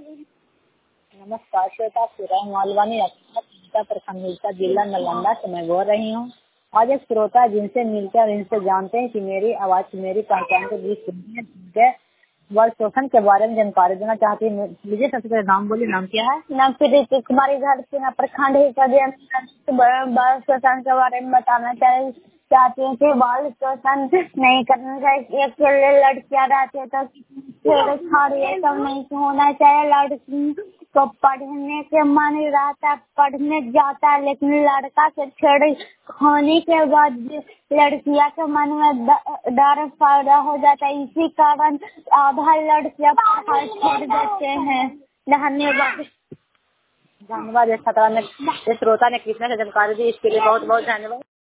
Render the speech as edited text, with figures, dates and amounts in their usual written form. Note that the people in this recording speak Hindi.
नमस्कार श्वेता सुरैन मालवानी प्रखंड जिला नालंदा से मैं बोल रही हूँ। आज एक श्रोता जिनसे मिलते हैं और इनसे जानते हैं कि मेरी आवाज मेरी पहचान के बीच वर्ष शोषण के बारे में जानकारी देना चाहती हूँ। मुझे सबसे पहले नाम बोलिए, नाम क्या है? नाम प्रीति कुमारी घर से प्रखंड बाल शोषण के बारे में बताना चाहती हूँ कि बाल शोषण नहीं करना चाहिए। एक लड़कियां रहती है तो छेड़छाड़ ये सब नहीं होना चाहिए। लड़की को पढ़ने के मन रहता है, पढ़ने जाता है, लेकिन लड़का से छेड़ खाने के बाद लड़कियां के मन में डर पैदा हो जाता है। इसी कारण आधा लड़कियां पढ़ाई छोड़ देते हैं। धन्यवाद। धन्यवाद। इस श्रोता ने कितने जानकारी दी, इसके लिए बहुत बहुत धन्यवाद।